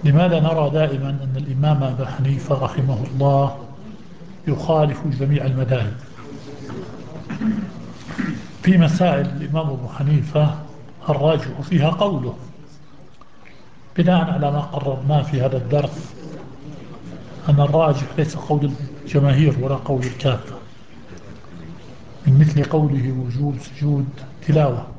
لماذا نرى دائما أن الإمام أبا حنيفة رحمه الله يخالف جميع المذاهب؟ في مسائل الإمام أبو حنيفة الراجح فيها قوله بناء على ما قررناه في هذا الدرس، أن الراجح ليس قول الجماهير ولا قول الكافة، من مثل قوله وجوب سجود تلاوة.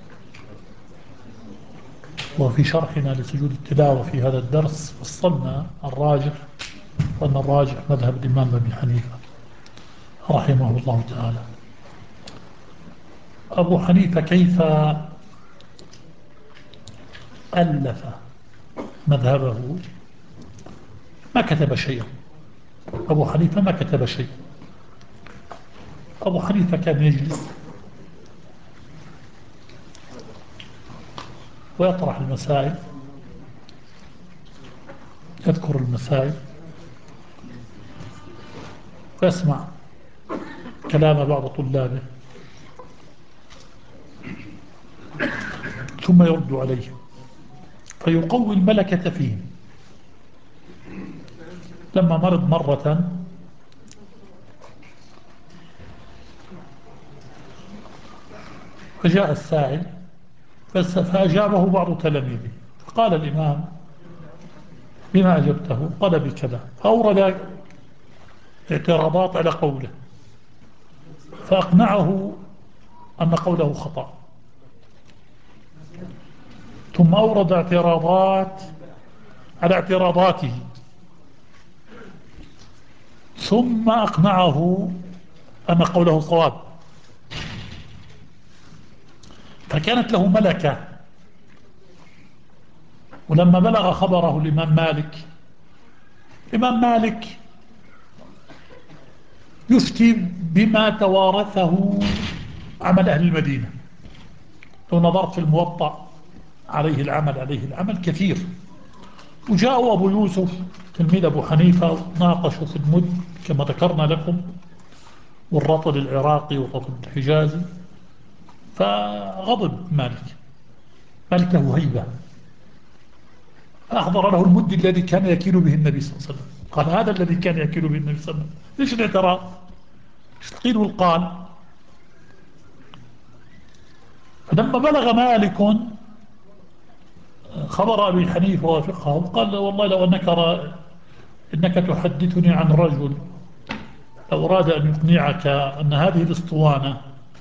وفي شرحنا لسجود التلاوة في هذا الدرس فصلنا الراجح، وأن الراجح مذهب الإمام أبي حنيفة رحمه الله تعالى. أبو حنيفة كيف ألف مذهبه؟ ما كتب شيئا. أبو حنيفة ما كتب شيء. أبو حنيفة كان يجلس ويطرح المسائل، يذكر المسائل ويسمع كلام بعض طلابه ثم يرد عليه فيقوي الملكة فيهم. لما مرض مرة فجاء السائل فأجابه بعض تلاميذه، فقال الإمام: بما أجبته؟ قال بكذا، فأورد اعتراضات على قوله، فأقنعه أن قوله خطأ، ثم أورد اعتراضات على اعتراضاته، ثم أقنعه أن قوله صواب. فكانت له ملكة. ولما بلغ خبره الإمام مالك، الإمام مالك يفتي بما توارثه عمل أهل المدينة. لو نظرت في الموطأ عليه العمل كثير. وجاءوا أبو يوسف تلميذ أبو حنيفة ناقشوا في المد كما ذكرنا لكم، والرطل العراقي والرطل الحجازي، فغضب مالك. مالك له هيبة، فأحضر له المد الذي كان يكيل به النبي صلى الله عليه وسلم. قال: هذا الذي كان يكيل به النبي صلى الله عليه وسلم، ليش الاعتراض؟ ايش القيل والقال؟ فلما بلغ مالك خبر أبي حنيفة وفقهه قال: والله لو إنك تحدثني عن رجل لو أراد أن يقنعك أن هذه الاسطوانة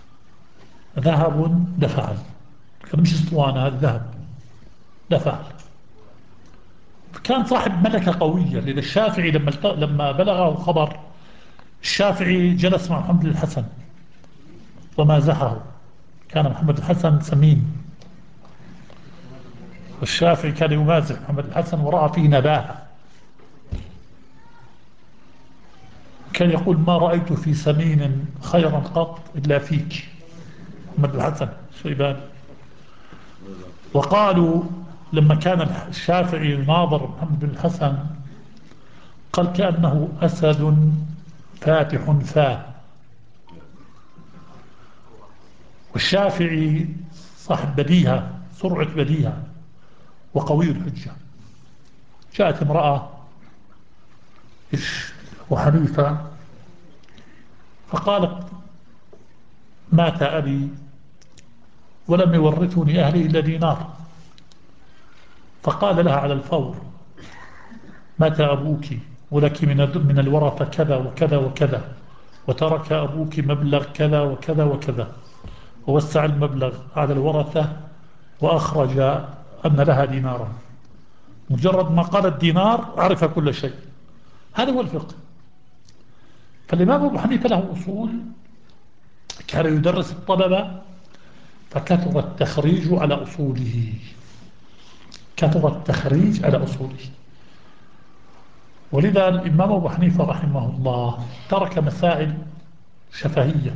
ذهب لفعل. كان مش اسطوانة، هذا ذهب لفعل. كان صاحب ملكة قوية، لأن الشافعي لما بلغه خبر، الشافعي جلس مع محمد الحسن ومازحه. كان محمد الحسن سمين، والشافعي كان يمازح محمد الحسن ورأى فيه نباهة. كان يقول: ما رأيت في سمين خيرا قط إلا فيك محمد الحسن الشيباني. وقالوا لما كان الشافعي يناظر محمد بن الحسن قال: كأنه أسد فاتح فاه. والشافعي صاحب بديهة، سرعة بديهة، وقوي الحجة. جاءت امرأة وحنيفة فقالت: مات أبي ولم يورثني أهلي إلا دينار. فقال لها على الفور: مات أبوك ولك من الورثة كذا وكذا وكذا، وترك أبوك مبلغ كذا وكذا وكذا، ووسع المبلغ على الورثة وأخرج أن لها دينارا. مجرد ما قال الدينار عرف كل شيء. هذا هو الفقه. فالإمام أبو حنيفة له أصول كان يدرس الطلبة، فكثر التخريج على أصوله، كثر التخريج على أصوله. ولذا الإمام أبو حنيفة رحمه الله ترك مسائل شفهية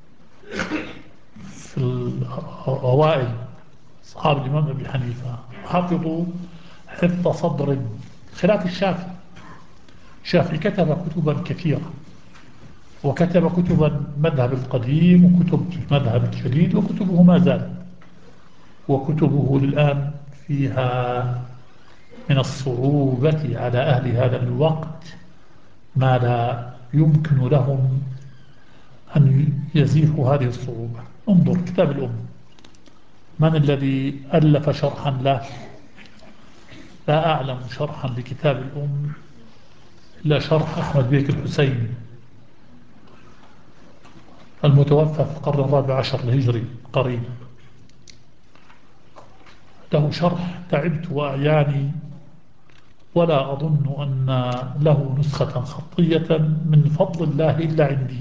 في الأوائل. أصحاب الإمام أبي حنيفة حفظوا حفظ صدر، خلاف الشافعي. الشافعي كتب كتبا كثيرة، وكتب كتبا مذهب القديم وكتب مذهب الجديد، وكتبه ما زال، وكتبه الآن فيها من الصعوبة على أهل هذا الوقت ما لا يمكن لهم أن يزيحوا هذه الصعوبة. انظر كتاب الأم، من الذي ألف شرحا له؟ لا أعلم شرحا لكتاب الأم إلا شرح أحمد بيك الحسيني المتوفى في القرن الرابع عشر الهجري قريب. له شرح تعبت وأعياني، ولا أظن أن له نسخة خطية من فضل الله إلا عندي.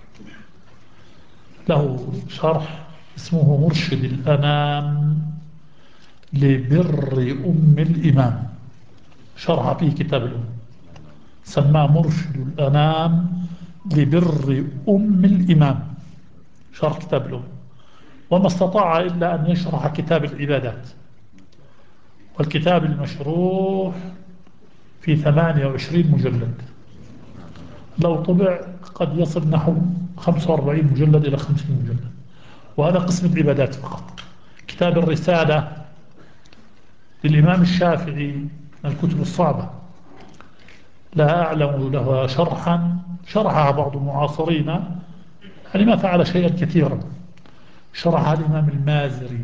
له شرح اسمه مرشد الأنام لبر أم الإمام، شرح فيه كتاب الأم، سماه مرشد الأنام لبر أم الإمام، شرح كتاب الأم. وما استطاع إلا أن يشرح كتاب العبادات، والكتاب المشروح في 28 مجلد، لو طبع قد يصل نحو 45 مجلد إلى 50 مجلد، وهذا قسم العبادات فقط. كتاب الرسالة للإمام الشافعي من الكتب الصعبة، لا أعلم لها شرحا شرحها بعض المعاصرين، يعني ما فعل شيئا كثيرا. شرحها الإمام المازري،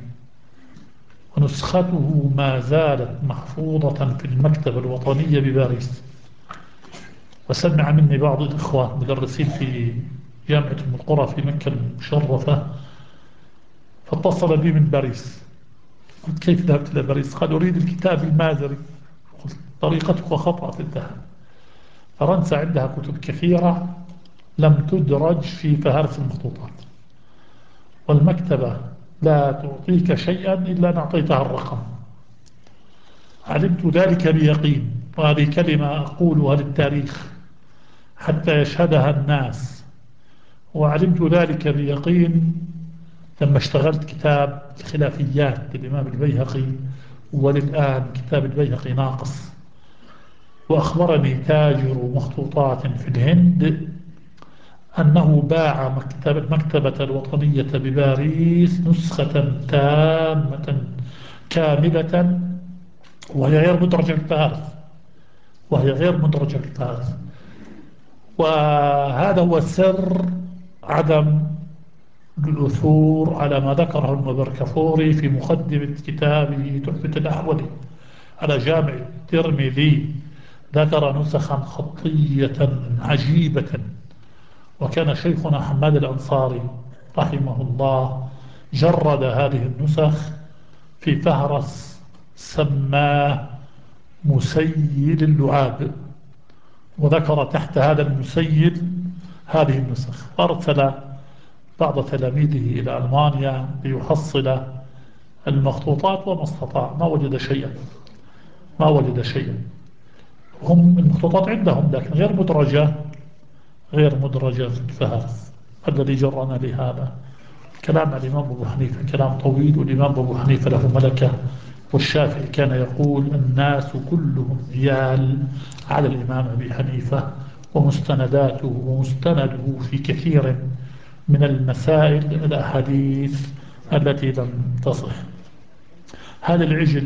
ونسخته ما زالت محفوظة في المكتبة الوطنية بباريس. وسمع مني بعض الإخوة مدرسين في جامعة أم القرى في مكة المشرفة، فاتصل بي من باريس. قلت كيف ذهبت إلى باريس؟ قال أريد الكتاب المازري. قلت طريقتك خطأ في الذهاب، فرنسا عندها كتب كثيرة لم تدرج في فهرس المخطوطات، والمكتبة لا تعطيك شيئا إلا أن أعطيتها الرقم. علمت ذلك بيقين، وهذه كلمة أقولها للتاريخ حتى يشهدها الناس. وعلمت ذلك بيقين لما اشتغلت كتاب الخلافيات للإمام البيهقي، وللآن كتاب البيهقي ناقص. وأخبرني تاجر مخطوطات في الهند أنه باع المكتبة الوطنية بباريس نسخة تامة كاملة، وهي غير مدرجة للفهارس، وهي غير مدرجة للفهارس. وهذا هو سر عدم العثور على ما ذكره المبركفوري في مقدمة كتابه تحفة الأحوذي على جامع الترمذي. ذكر نسخا خطية عجيبة، وكان شيخنا حماد الأنصاري رحمه الله جرد هذه النسخ في فهرس سماه مسيل اللعاب، وذكر تحت هذا المسيل هذه النسخ. أرسل بعض تلاميذه إلى ألمانيا ليحصل المخطوطات، وما استطاع، ما وجد شيئا، ما وجد شيئا. هم المخطوطات عندهم لكن غير مدرجة، غير مدرجة في الفهرس. الذي جرنا لهذا كلام الإمام أبو حنيفة كلام طويل، والإمام أبو حنيفة له ملكة، والشافعي كان يقول الناس كلهم عيال على الإمام أبي حنيفة، ومستنداته ومستنده في كثير من المسائل الأحاديث التي لم تصح. هذا العجل